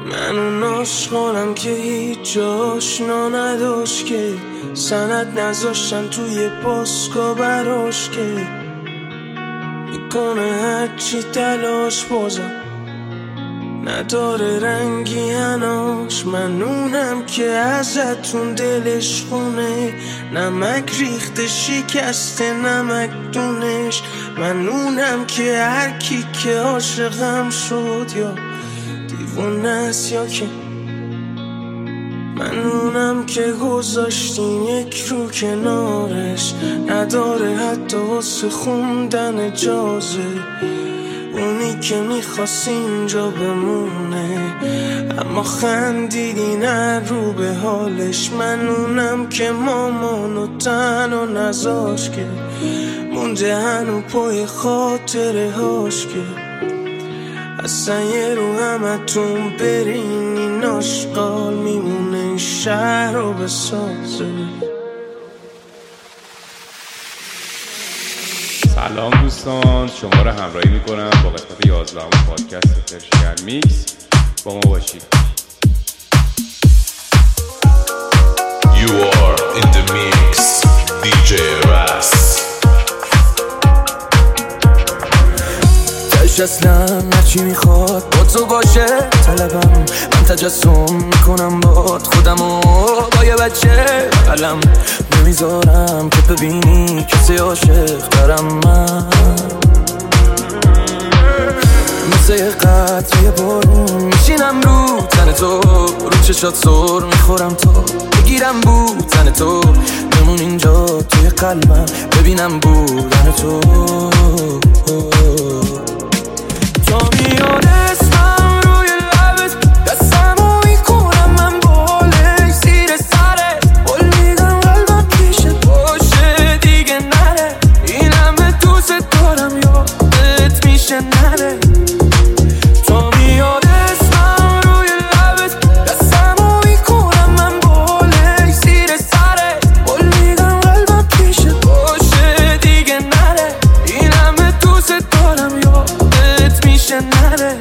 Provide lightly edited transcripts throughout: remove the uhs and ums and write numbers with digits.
من اون عاشقانم که هیچ آشنا نداشت، که سند نذاشتن توی پاسکا براش، که میکنه هرچی تلاش بازم نداره رنگی هناش. من اونم که ازتون دلش خونه، نمک ریخته شکسته نمک دونش. من اونم که هر کی که عاشقم شد یا دیوونه است یا که من اونم که گذاشتیم یک رو کنارش، نداره حتی واسه خوندن اجازه. اونی که میخواست اینجا بمونه اما خندیدین رو به حالش. من اونم که مامانو تنها نذاشت، که مونده هنو پای خاطره هاش، که اصلا یه رو همتون برین این آشغال میمونه این شهر رو بسازه. سلام دوستان، شما رو همراهی میکنم با قسمت 11 پادکست پرشین میکس. با ما باشید. You are in the mix, DJ Ras. تش اصلا هرچی میخواد با تو باشه طلبم، من تجسم میکنم باد خودمو با یه بچه قلم نمیذارم که ببینی کسی عاشق دارم. من مثل یه قطره بارون میشینم رو تن تو، رو چشات سر میخورم تا بگیرم بودن تو، بمون اینجا توی قلبم ببینم بودن تو. تا میاد اسمم روی لبت دستمو میکنم من بالش زیر سرت، قول میدم قلبم پیشت باشه دیگه نره، این همه دوست دارم یادت میشه نره. تا میاد اسمم روی لبت دستمو میکنم من بالش زیر سرت، قول میدم قلبم پیشت باشه دیگه نره، این همه دوست دارم یادت میشه نره.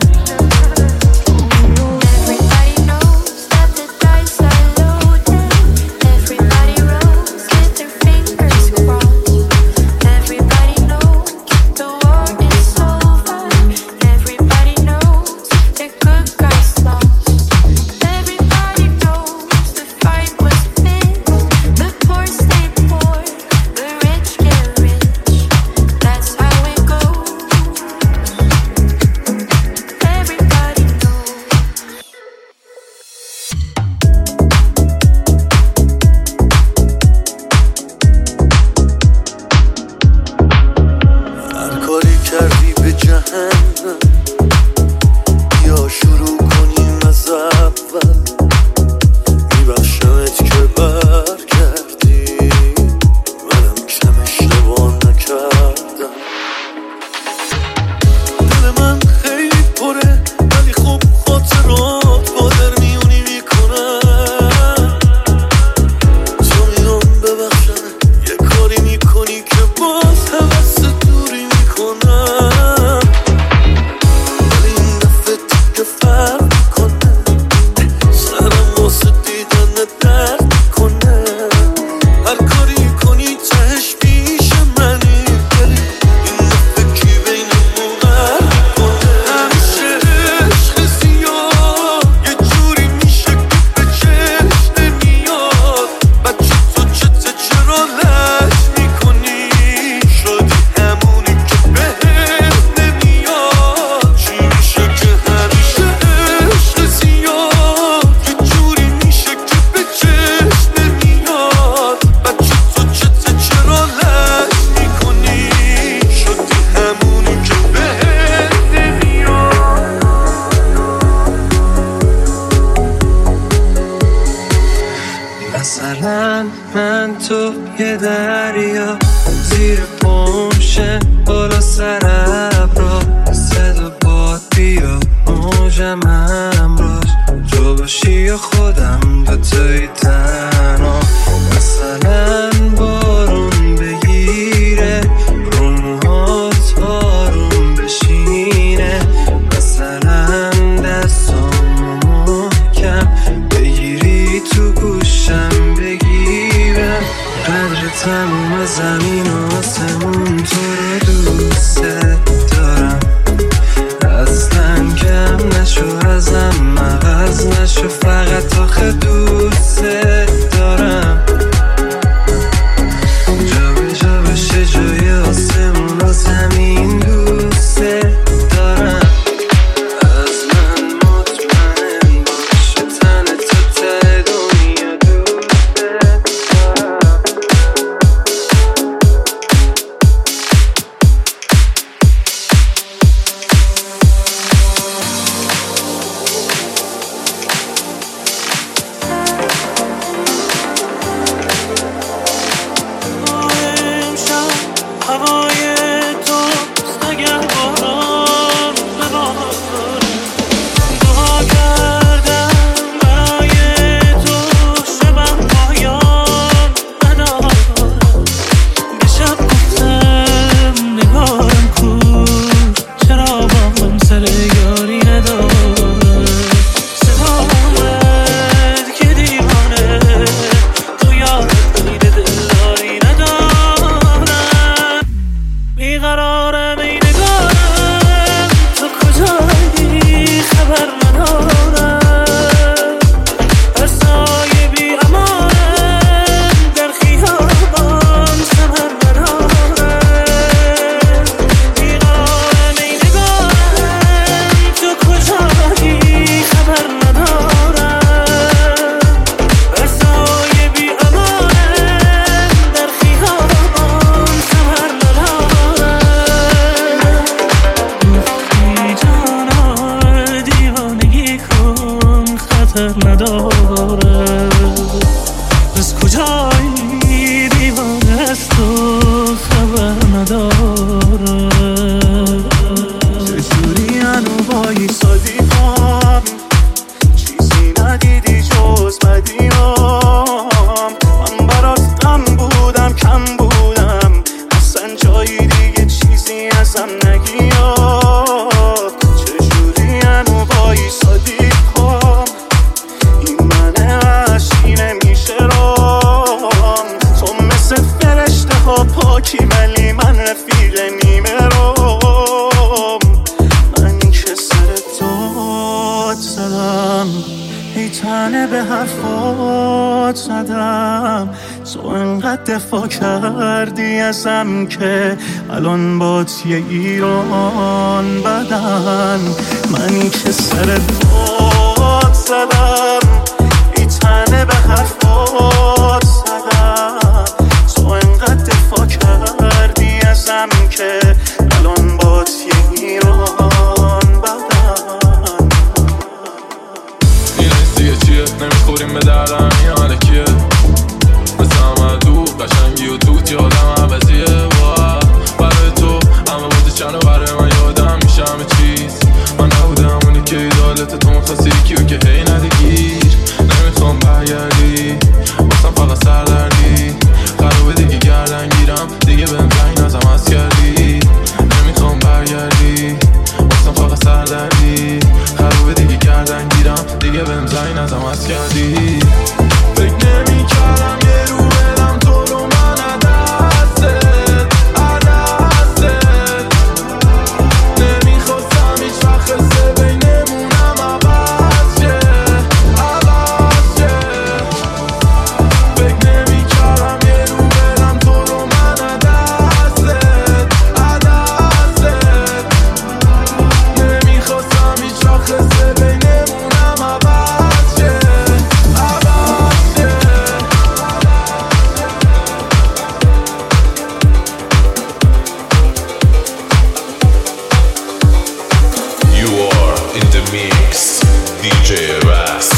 من تو یه دریا زیر پمشه بالا سر ابرا، صدا باد بیا موجم همراش، تو باشی یا خودم دوتایی تنها. مثلا بارون بگیره رو موهات آروم بشینه، مثلا دستامو آخر نداره. از کجایی دیوانه از تو خبر نداره. چجوری هنو بایی سادی هم چیزی ندیدی جز بدیام. من برات غم بودم کم بودم اصلا جایی دیگه چیزی ازم نگیا. چجوری هنو بایی سادی هم این من عشقی نمیشه رام. تو مثل فرشته ها پاکی ولی من رفیق نیمه رام. من که سر داد زدم ای تنه به حرفات زدم. تو انقدر دفاع کردی ازم که الان بات یه ایران بدن. منی که سر داد زدم ای تنه به حرفات زدم. تو انقدر دفاع کردی ازم که الان بات یه ایران بدن. این دیگه چیه نمیخوریم به دردم این حالکیه مثل همه دو قشنگی و توت یادم عوضیه. برای تو همه بوده چند و برای من یادم میشه همه چیز. من نبودم اونی که ایدالت تو مخواستی کیو که هی ندگیر. نمیخوام برگردی واسم فقط سردردی. قراره دیگه گردن گیرم دیگه بهم زنگ نزم از کردی. نمیخوام برگردی واسم فقط سردردی. قراره دیگه گردن گیرم دیگه بهم زنگ نزم از کردی. فکر نمی‌کردم یه رو بدم تو رو من عدستت نمیخواستم هیچ وقت قصه بینمونم عوض شه. فکر نمی‌کردم یه رو بدم تو رو من عدستت نمیخواستم هیچ وقت قصه بینمونم عوض شه. You are in the mix, DJ Ras.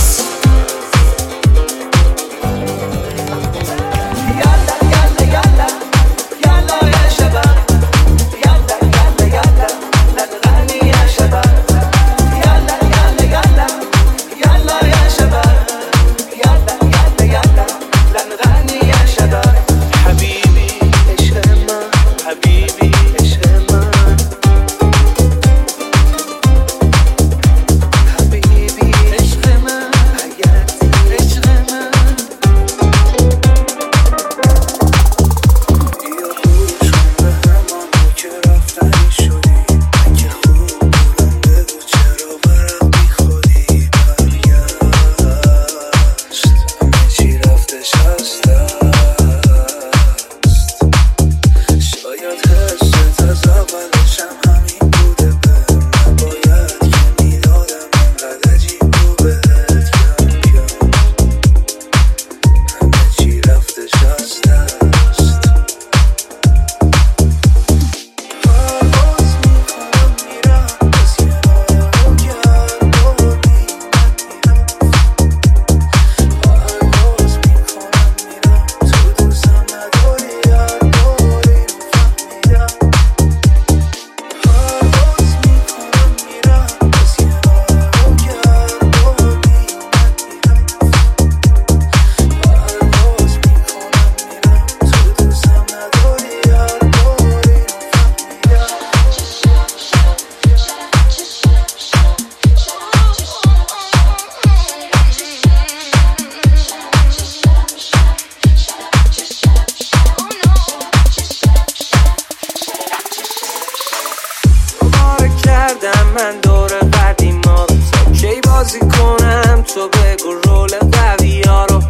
من دور قدیما رو تا کی بازی کنم تو بگو رول قوی ها رو.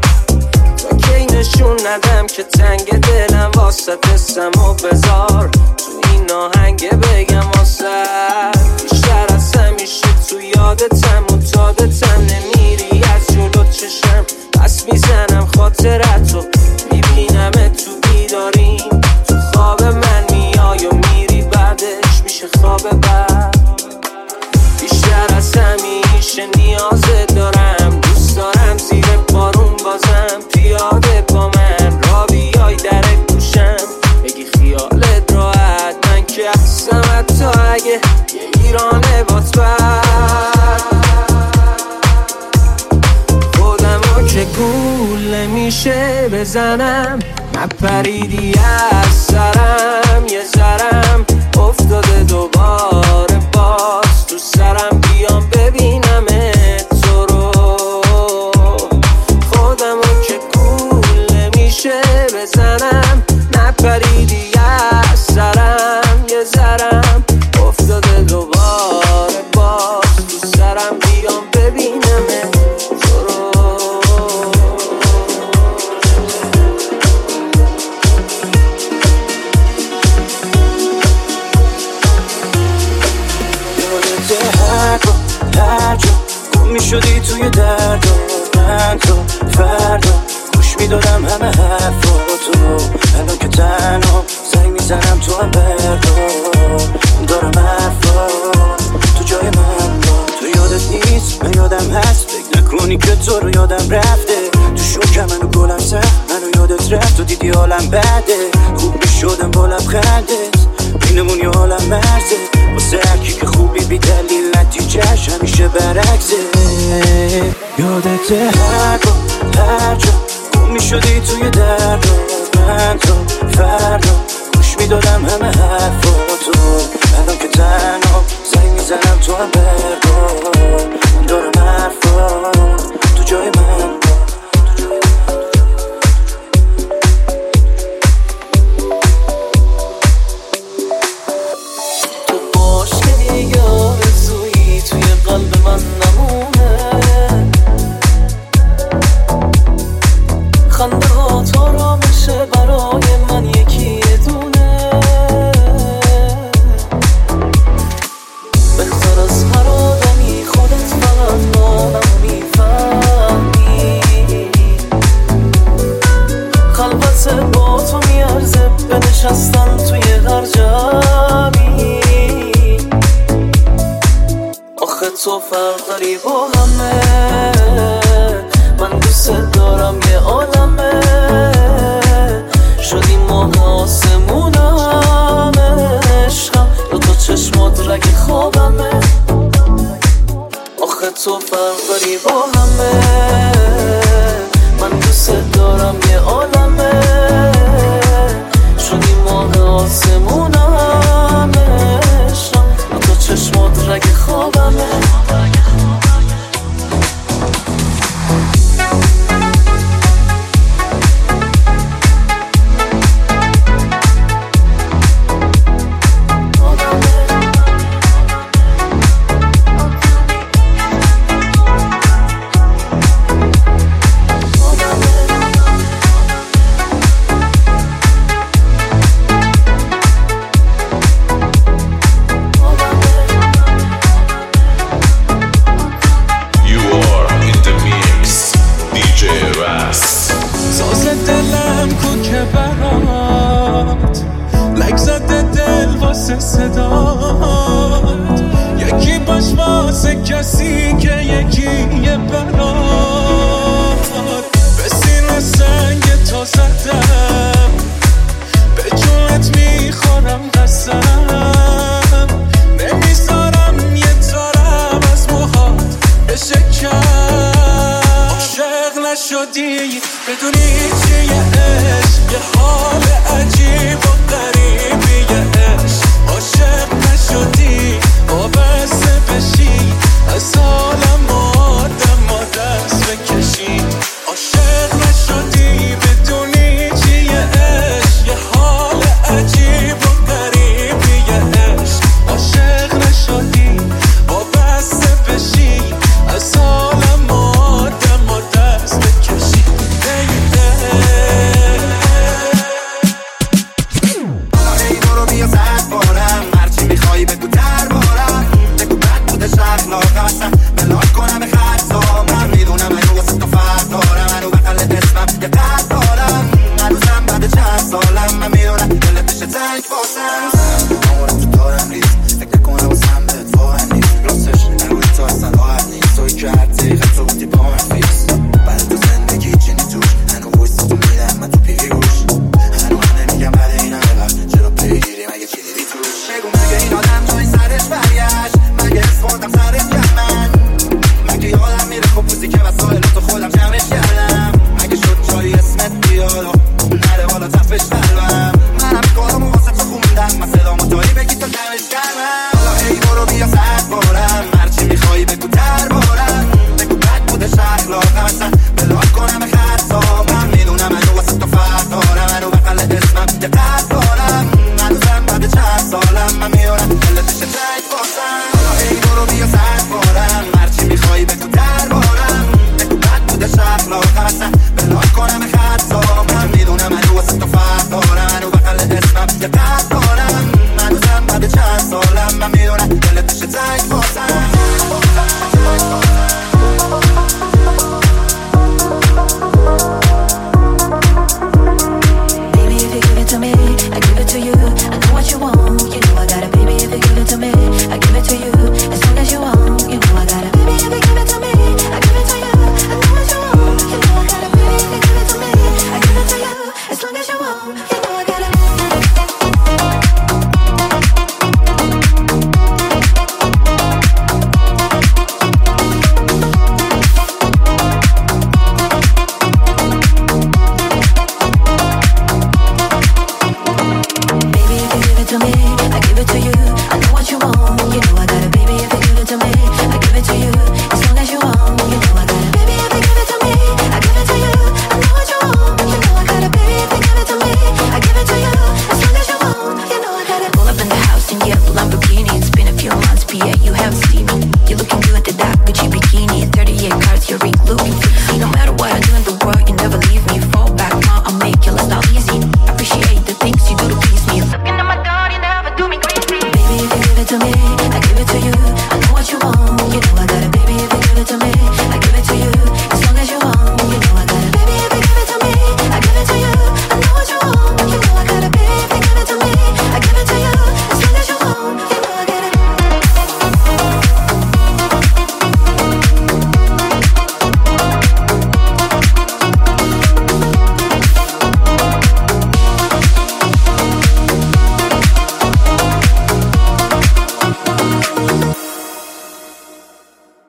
تا کی نشون ندم که تنگ دلم واسه دستم و بذار تو این آهنگ بگم واسه بیشتر از همیشه تو یادتم و تادتم نمیری از جلو چشم. پس میزنم خاطرت رو میبینم تو بیداریم تو خواب من میای و میری بعدش میشه خواب بعد. بیشتر از همیشه نیازت دارم دوست اگه یه ایران باتبر خودمو که گول نمیشه بزنم نپریدی از سرم یه ذرم افتاده دوباره باز تو سرم بیام ببینمت تو رو خودمو که گول نمیشه بزنم نپریدی از سرم یه ذرم افتاده دوباره باز تو سرم بیام ببینمت تو رو هر جا گم میشدی توی درد و من تو فردا گوش میدادم همه حرفاتو الان که تنها زنگ میزنم تو هم بردار دارم حرفات تو جای من با تو یادت نیست من یادم هست فکر نکنی که تو رو یادم رفته تو شوکم منو گلم سخت منو یادت رفت و دیدی حالم بده خوب میشدم با لبخندت بینمون یه حالم مرزه واسه هرکی که خوبی بی دلیل نتیجهش همیشه برعکسه یادت هر جا گم میشدی توی درد و من تو فردا گوش میدادم همه حرفاتو الان که تنها زنگ میزنم تو هم بردار دارم حرفات تو جای من قلب من نمونه خنده ها تا را بشه برای من یکی دونه بهتر از هر آدمی خودت فقط مانم میفهمی خلوت با تو میارزه بنشستن توی هر جمعی تو فرق داری با همه من دوست دارم یه عالمه شدی ماه آسمونم عشقم دو چشمات رگ خوابمه آخه تو فرق داری با همه من دوست دارم یه عالمه شدی ماه آسمونم عشقم دو چشمات رگ خوابمه صدات یکی باش واسه کسی که یکیه برات به سینه سنگ تو زدم به جونت میخورم قسم نمیذارم یه تارم از موهات بشکم عاشق نشدی بدونی چیه عشق یه حال عجیب و غریبیه عشق عاشق نشدی وابسته بشی از عالم آدم دست بکشی عاشق نشدی بدونی چیه عشق یه حال عجیب و غریبیه عشق عاشق نشدی وابسته بشی از عالم آدم دست بکشی پوزی که